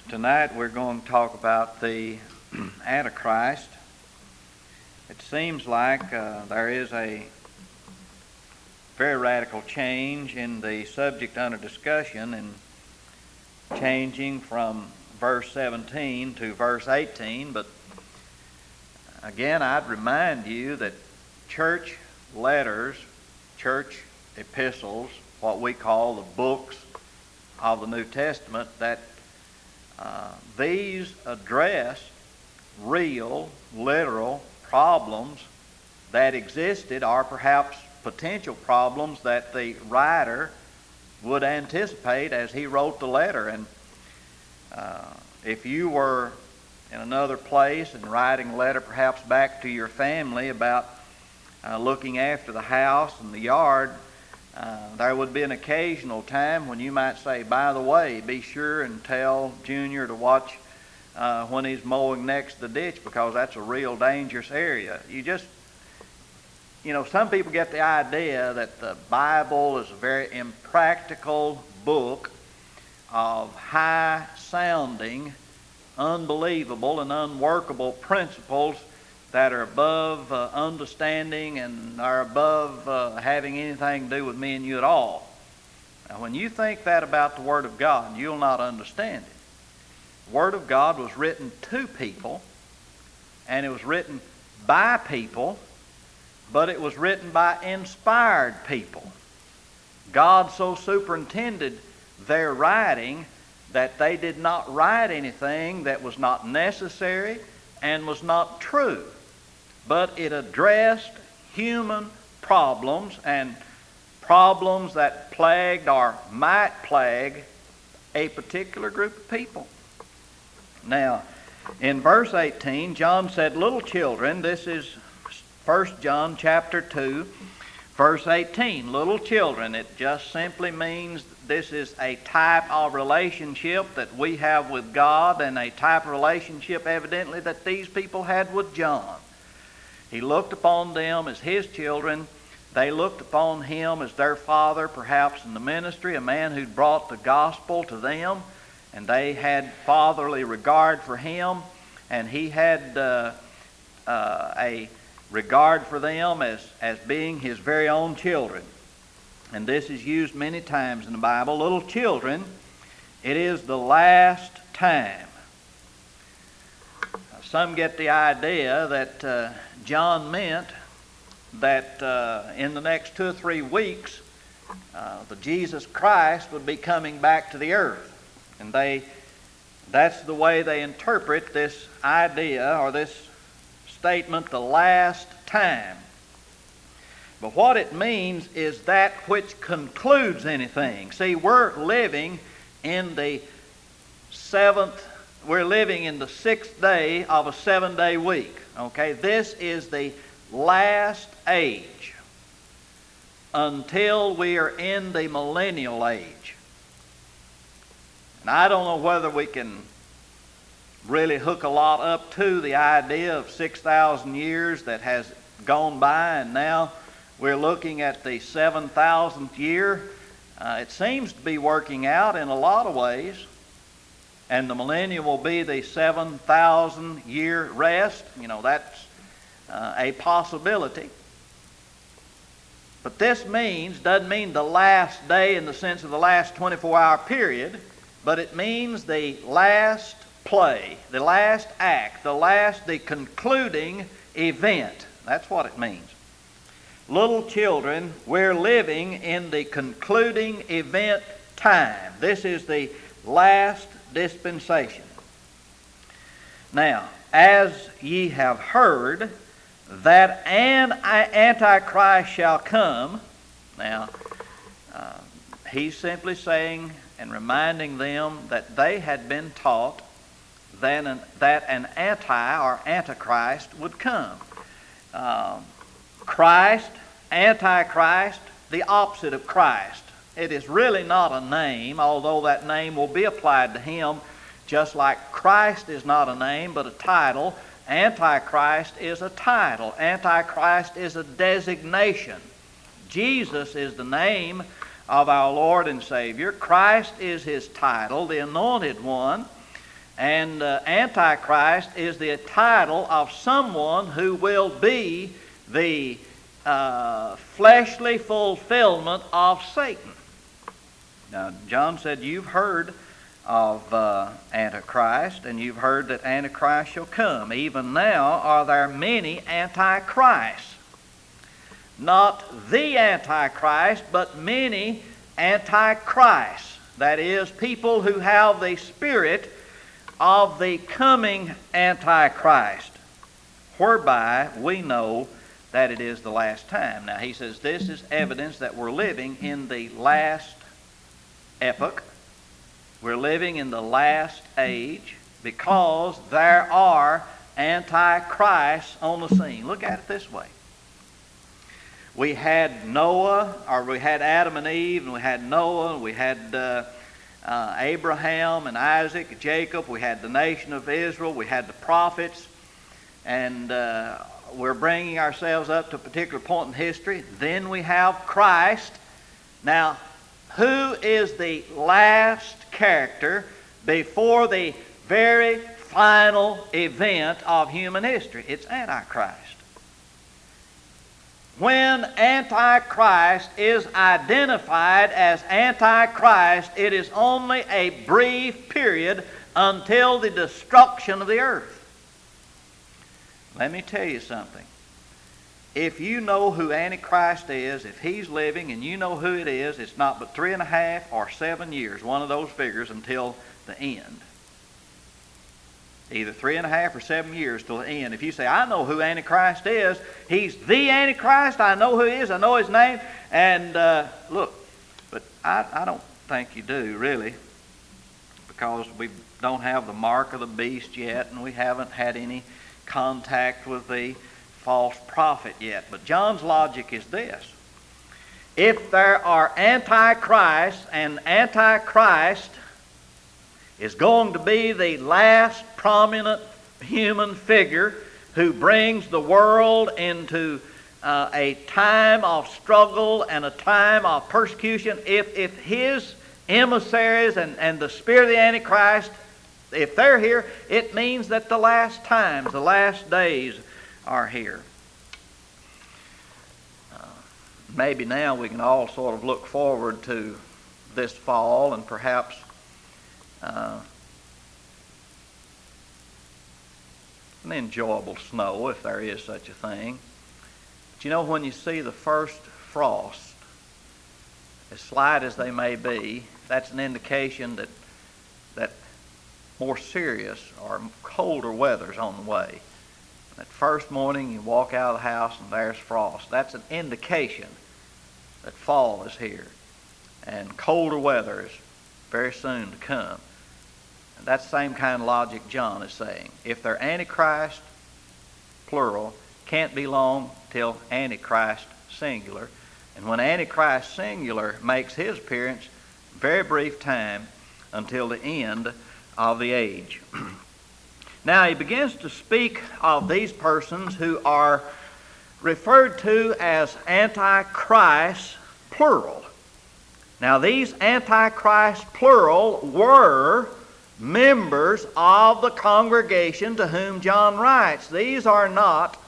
Tonight we're going to talk about the Antichrist. It seems like there is a very radical change in the subject under discussion, and changing from verse 17 to verse 18. But again, I'd remind you that church letters, church epistles, what we call the books of the New Testament, that these address real, literal problems that existed, or perhaps potential problems that the writer would anticipate as he wrote the letter. And if you were in another place and writing a letter perhaps back to your family about looking after the house and the yard, there would be an occasional time when you might say, by the way, be sure and tell Junior to watch when he's mowing next the ditch, because that's a real dangerous area. Some people get the idea that the Bible is a very impractical book of high-sounding, unbelievable, and unworkable principles that are above understanding and are above having anything to do with me and you at all. Now, when you think that about the Word of God, you'll not understand it. The Word of God was written to people, and it was written by people, but it was written by inspired people. God so superintended their writing that they did not write anything that was not necessary and was not true, but it addressed human problems and problems that plagued or might plague a particular group of people. Now, in verse 18, John said, little children, this is 1 John chapter 2, verse 18, little children. It just simply means this is a type of relationship that we have with God, and a type of relationship evidently that these people had with John. He looked upon them as his children. They looked upon him as their father, perhaps in the ministry, a man who'd brought the gospel to them, and they had fatherly regard for him, and he had a regard for them as being his very own children. And this is used many times in the Bible. Little children, it is the last time. Some get the idea that John meant that in the next 2 or 3 weeks, the Jesus Christ would be coming back to the earth. And that's the way they interpret this idea or this statement, the last time. But what it means is that which concludes anything. See, we're living in the 6th day of a 7-day week. Okay, this is the last age until we are in the millennial age. And I don't know whether we can really hook a lot up to the idea of 6,000 years that has gone by, and now we're looking at the 7,000th year. It seems to be working out in a lot of ways, and the millennium will be the 7,000-year rest. That's a possibility. But this doesn't mean the last day in the sense of the last 24-hour period, but it means the last play, the last act, the concluding event. That's what it means. Little children, we're living in the concluding event time. This is the last dispensation. Now, as ye have heard that an Antichrist shall come. Now, he's simply saying and reminding them that they had been taught that an Antichrist would come. Christ, Antichrist, the opposite of Christ. It is really not a name, although that name will be applied to him, just like Christ is not a name but a title. Antichrist is a title. Antichrist is a designation. Jesus is the name of our Lord and Savior. Christ is his title, the Anointed One. And Antichrist is the title of someone who will be the fleshly fulfillment of Satan. Now, John said, you've heard of Antichrist, and you've heard that Antichrist shall come. Even now are there many Antichrists. Not the Antichrist, but many Antichrists. That is, people who have the spirit of the coming Antichrist, whereby we know that it is the last time. Now he says this is evidence that we're living in the last epoch. We're living in the last age because there are Antichrists on the scene. Look at it this way. We had Noah, or we had Adam and Eve, and we had Noah, and we had Abraham and Isaac, Jacob. We had the nation of Israel. We had the prophets. And we're bringing ourselves up to a particular point in history. Then we have Christ. Now, who is the last character before the very final event of human history? It's Antichrist. When Antichrist is identified as Antichrist, it is only a brief period until the destruction of the earth. Let me tell you something. If you know who Antichrist is, if he's living and you know who it is, it's not but 3.5 or 7 years, one of those figures, until the end. Either 3.5 or 7 years till the end. If you say, I know who Antichrist is, he's the Antichrist, I know who he is, I know his name, and look, but I don't think you do, really, because we don't have the mark of the beast yet, and we haven't had any contact with the false prophet yet. But John's logic is this. If there are Antichrists, and Antichrist is going to be the last prominent human figure who brings the world into a time of struggle and a time of persecution, if his emissaries and the spirit of the Antichrist, if they're here, it means that the last times, the last days are here. Maybe now we can all sort of look forward to this fall and perhaps an enjoyable snow, if there is such a thing. But you know, when you see the first frost, as slight as they may be, that's an indication that more serious or colder weather's on the way. That first morning you walk out of the house and there's frost. That's an indication that fall is here. And colder weather is very soon to come. And that's the same kind of logic John is saying. If they're Antichrist, plural, can't be long till Antichrist, singular. And when Antichrist, singular, makes his appearance, very brief time until the end of the age. Now he begins to speak of these persons who are referred to as Antichrist, plural. Now these Antichrist, plural, were members of the congregation to whom John writes. These are not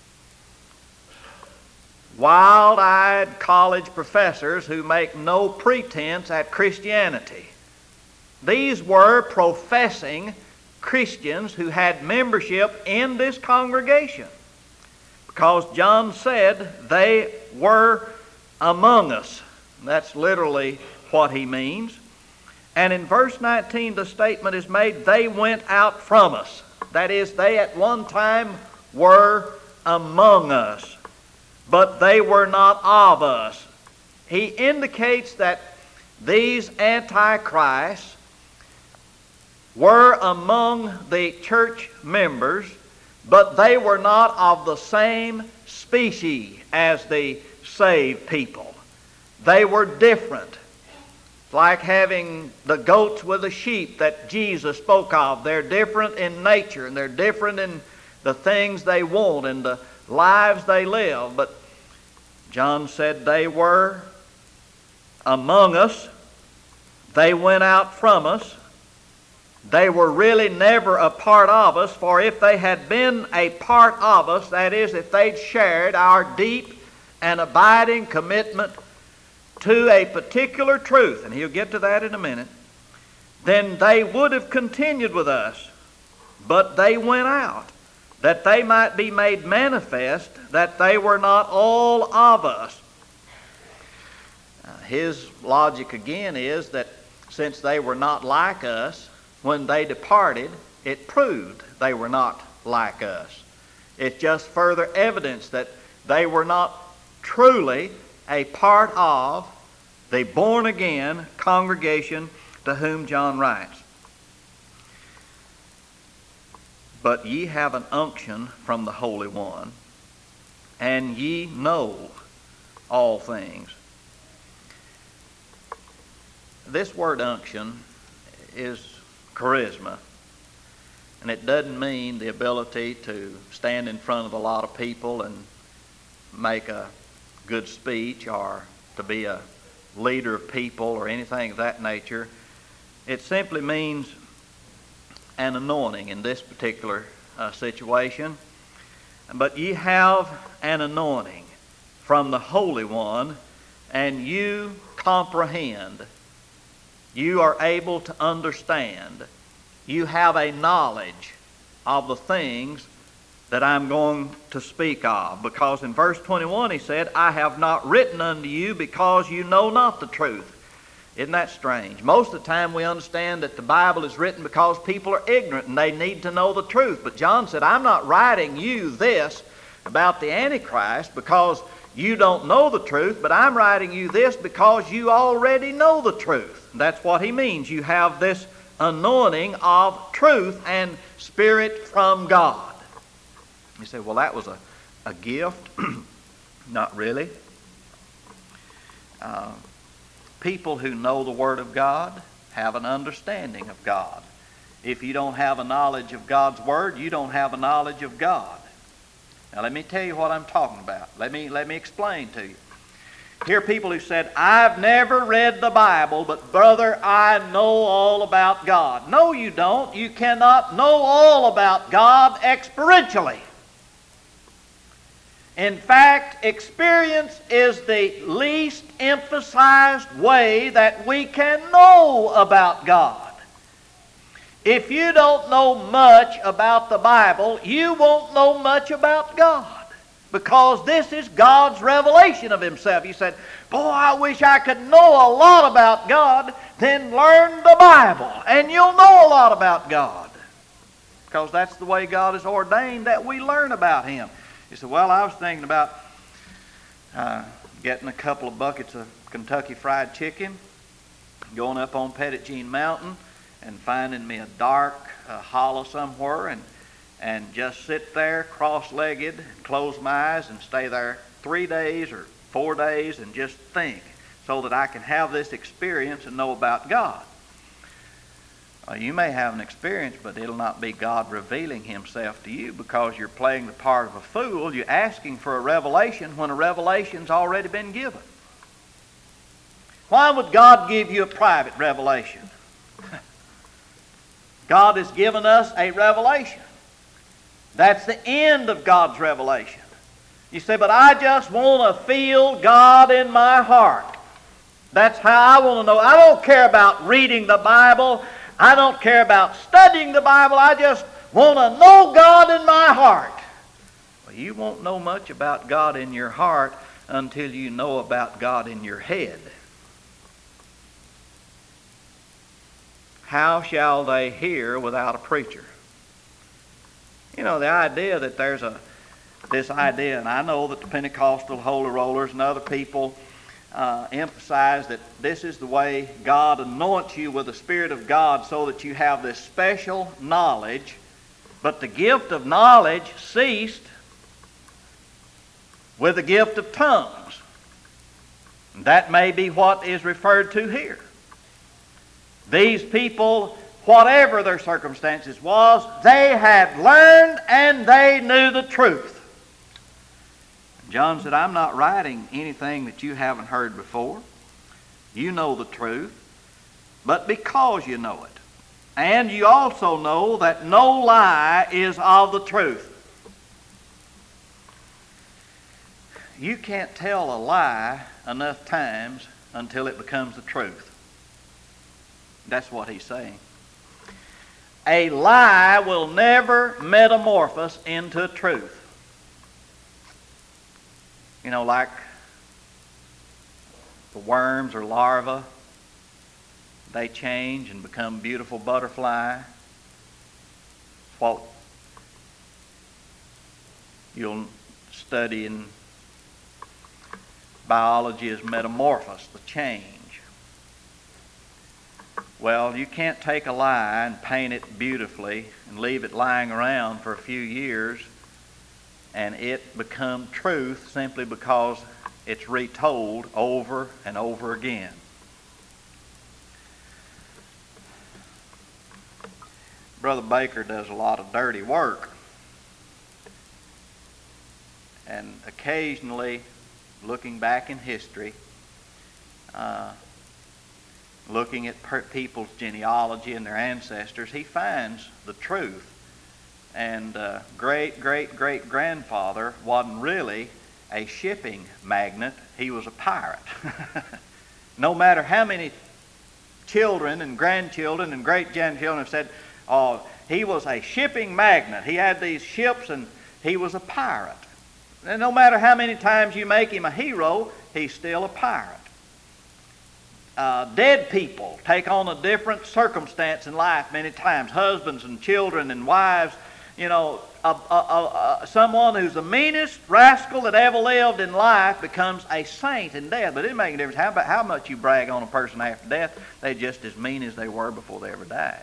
wild-eyed college professors who make no pretense at Christianity. These were professing Christians who had membership in this congregation, because John said they were among us. That's literally what he means. And in verse 19 the statement is made, they went out from us. That is, they at one time were among us, but they were not of us. He indicates that these Antichrists were among the church members, but they were not of the same species as the saved people. They were different. Like having the goats with the sheep that Jesus spoke of. They're different in nature, and they're different in the things they want and the lives they live. But John said they were among us. They went out from us. they were really never a part of us, for if they had been a part of us, that is, if they'd shared our deep and abiding commitment to a particular truth, and he'll get to that in a minute, then they would have continued with us. But they went out, that they might be made manifest that they were not all of us. His logic again is that since they were not like us, when they departed, it proved they were not like us. It's just further evidence that they were not truly a part of the born-again congregation to whom John writes. But ye have an unction from the Holy One, and ye know all things. This word unction is charisma, and it doesn't mean the ability to stand in front of a lot of people and make a good speech or to be a leader of people or anything of that nature. It simply means an anointing in this particular situation. But ye have an anointing from the Holy One, and you comprehend. You are able to understand. You have a knowledge of the things that I'm going to speak of. Because in verse 21 he said, I have not written unto you because you know not the truth. Isn't that strange? Most of the time we understand that the Bible is written because people are ignorant and they need to know the truth. But John said, I'm not writing you this about the Antichrist because you don't know the truth, but I'm writing you this because you already know the truth. That's what he means. You have this anointing of truth and spirit from God. You say, well, that was a gift. Not really. People who know the Word of God have an understanding of God. If you don't have a knowledge of God's Word, you don't have a knowledge of God. Now let me tell you what I'm talking about. Let me explain to you. Here are people who said, I've never read the Bible, but brother, I know all about God. No, you don't. You cannot know all about God experientially. In fact, experience is the least emphasized way that we can know about God. If you don't know much about the Bible, you won't know much about God. Because this is God's revelation of Himself. You said, boy, I wish I could know a lot about God. Then learn the Bible, and you'll know a lot about God. Because that's the way God has ordained that we learn about Him. You said, well, I was thinking about getting a couple of buckets of Kentucky Fried Chicken, going up on Petit Jean Mountain, and finding me a dark hollow somewhere, and just sit there cross-legged, close my eyes, and stay there 3 days or 4 days and just think, so that I can have this experience and know about God. You may have an experience, but it'll not be God revealing Himself to you, because you're playing the part of a fool. You're asking for a revelation when a revelation's already been given. Why would God give you a private revelation? God has given us a revelation. That's the end of God's revelation. You say, but I just want to feel God in my heart. That's how I want to know. I don't care about reading the Bible. I don't care about studying the Bible. I just want to know God in my heart. Well, you won't know much about God in your heart until you know about God in your head. How shall they hear without a preacher? You know, the idea that there's this idea, and I know that the Pentecostal Holy Rollers and other people emphasize that this is the way God anoints you with the Spirit of God so that you have this special knowledge. But the gift of knowledge ceased with the gift of tongues. And that may be what is referred to here. These people, whatever their circumstances was, they had learned and they knew the truth. John said, I'm not writing anything that you haven't heard before. You know the truth, but because you know it, And you also know that no lie is of the truth. You can't tell a lie enough times until it becomes the truth. That's what he's saying. A lie will never metamorphose into truth. You know, like the worms or larvae, they change and become beautiful butterfly. What you'll study in biology is metamorphosis, the change. Well, you can't take a lie and paint it beautifully and leave it lying around for a few years and it become truth simply because it's retold over and over again. Brother Baker does a lot of dirty work. And occasionally, looking back in history, looking at people's genealogy and their ancestors, he finds the truth. And great-great-great-grandfather wasn't really a shipping magnate. He was a pirate. No matter how many children and grandchildren and great-grandchildren have said, oh, he was a shipping magnate. He had these ships and he was a pirate. And no matter how many times you make him a hero, he's still a pirate. Dead people take on a different circumstance in life many times. Husbands and children and wives, you know, someone who's the meanest rascal that ever lived in life becomes a saint in death. But it doesn't make a difference how much you brag on a person after death. They're just as mean as they were before they ever died.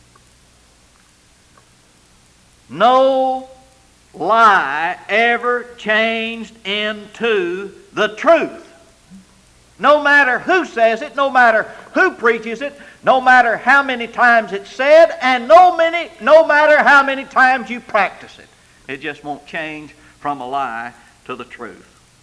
No lie ever changed into the truth. No matter who says it, no matter who preaches it, no matter how many times it's said, and no matter how many times you practice it. It just won't change from a lie to the truth.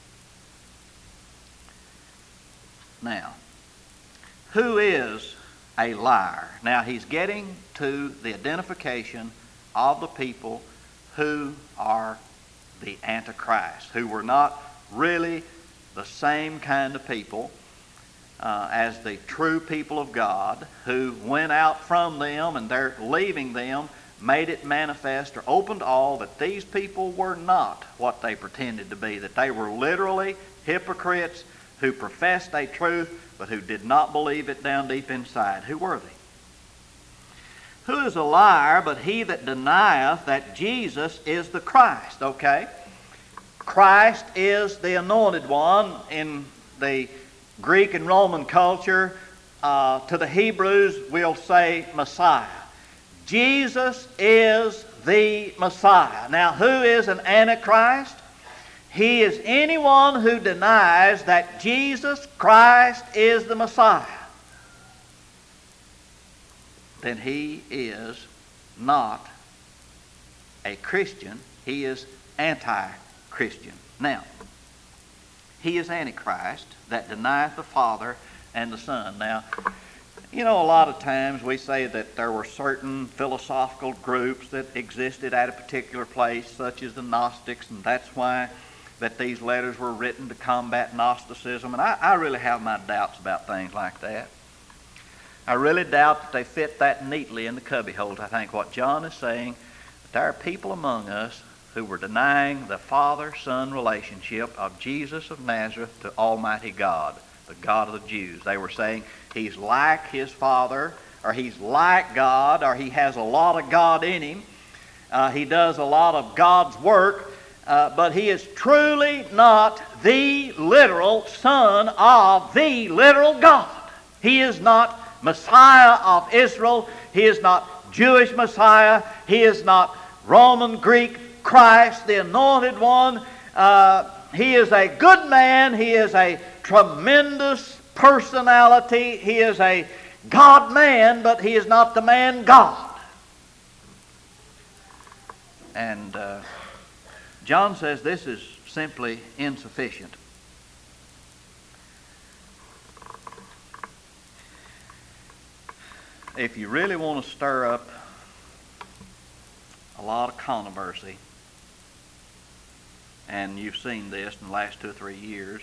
Now, who is a liar? Now, he's getting to the identification of the people who are the Antichrist, who were not really the same kind of people as the true people of God, who went out from them and their leaving them made it manifest or opened all that these people were not what they pretended to be, that they were literally hypocrites who professed a truth but who did not believe it down deep inside. Who were they? Who is a liar but he that denieth that Jesus is the Christ? Okay. Christ is the anointed one in the Greek and Roman culture. To the Hebrews, we'll say Messiah. Jesus is the Messiah. Now, who is an Antichrist? He is anyone who denies that Jesus Christ is the Messiah. Then he is not a Christian. He is anti-Christian. Now, he is Antichrist that denieth the Father and the Son. Now, you know, a lot of times we say that there were certain philosophical groups that existed at a particular place, such as the Gnostics, and that's why that these letters were written to combat Gnosticism. And I really have my doubts about things like that. I really doubt that they fit that neatly in the cubbyholes. I think what John is saying, that there are people among us who were denying the Father-Son relationship of Jesus of Nazareth to Almighty God, the God of the Jews. They were saying he's like his Father, or he's like God, or he has a lot of God in him. He does a lot of God's work, but he is truly not the literal Son of the literal God. He is not Messiah of Israel. He is not Jewish Messiah. He is not Roman, Greek Christ, the anointed one. He is a good man. He is a tremendous personality. He is a God-man, but he is not the man God. And John says this is simply insufficient. if you really want to stir up a lot of controversy, and you've seen this in the last 2 or 3 years,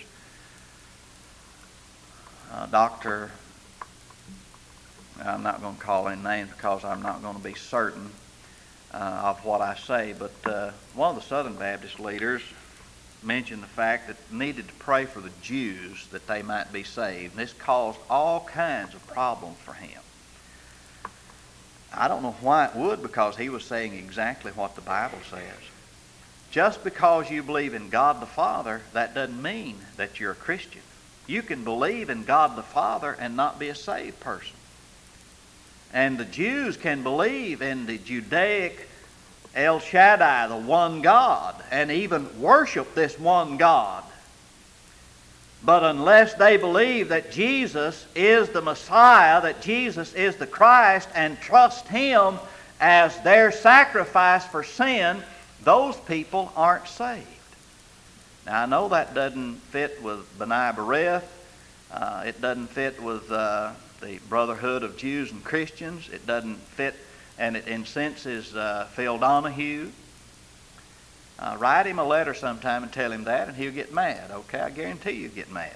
I'm not going to call any names because I'm not going to be certain of what I say, but one of the Southern Baptist leaders mentioned the fact that needed to pray for the Jews that they might be saved. And this caused all kinds of problems for him. I don't know why it would, because he was saying exactly what the Bible says. Just because you believe in God the Father, that doesn't mean that you're a Christian. You can believe in God the Father and not be a saved person. And the Jews can believe in the Judaic El Shaddai, the one God, and even worship this one God. But unless they believe that Jesus is the Messiah, that Jesus is the Christ, and trust Him as their sacrifice for sin, those people aren't saved. Now, I know that doesn't fit with B'nai B'rith. It doesn't fit with the Brotherhood of Jews and Christians. It doesn't fit, and it incenses Phil Donahue. Write him a letter sometime and tell him that, and he'll get mad. Okay, I guarantee you he'll get mad.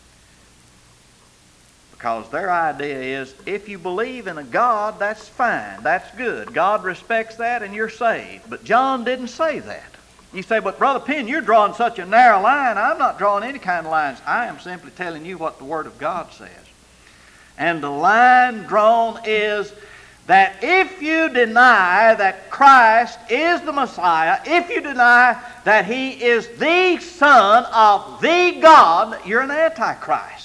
Because their idea is, if you believe in a God, that's fine, that's good. God respects that and you're saved. But John didn't say that. You say, but Brother Penn, you're drawing such a narrow line. I'm not drawing any kind of lines. I am simply telling you what the Word of God says. And the line drawn is that if you deny that Christ is the Messiah, if you deny that He is the Son of the God, you're an Antichrist.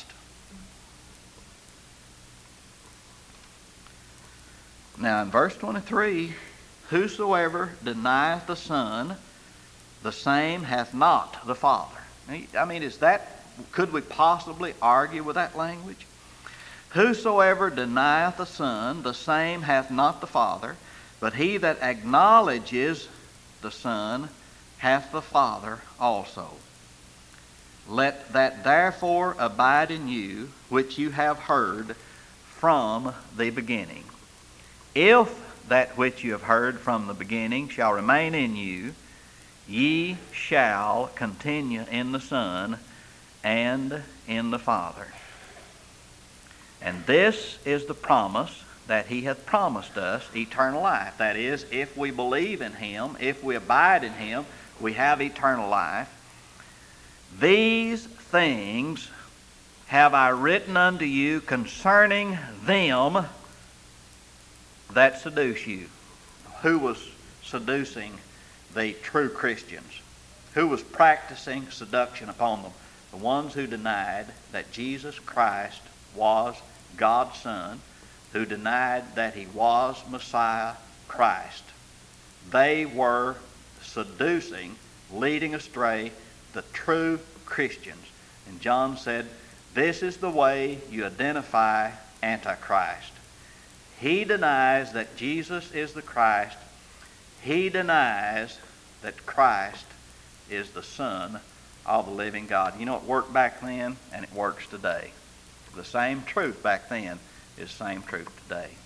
Now in verse 23, whosoever denieth the Son, the same hath not the Father. I mean, could we possibly argue with that language? Whosoever denieth the Son, the same hath not the Father, but he that acknowledges the Son hath the Father also. Let that therefore abide in you, which you have heard from the beginning. If that which you have heard from the beginning shall remain in you, ye shall continue in the Son and in the Father. And this is the promise that He hath promised us, eternal life. That is, if we believe in Him, if we abide in Him, we have eternal life. These things have I written unto you concerning them that seduce you. Who was seducing the true Christians? Who was practicing seduction upon them? The ones who denied that Jesus Christ was God's Son, who denied that He was Messiah Christ. They were seducing, leading astray the true Christians. And John said, this is the way you identify Antichrist. He denies that Jesus is the Christ. He denies that Christ is the Son of the living God. You know, it worked back then and it works today. The same truth back then is the same truth today.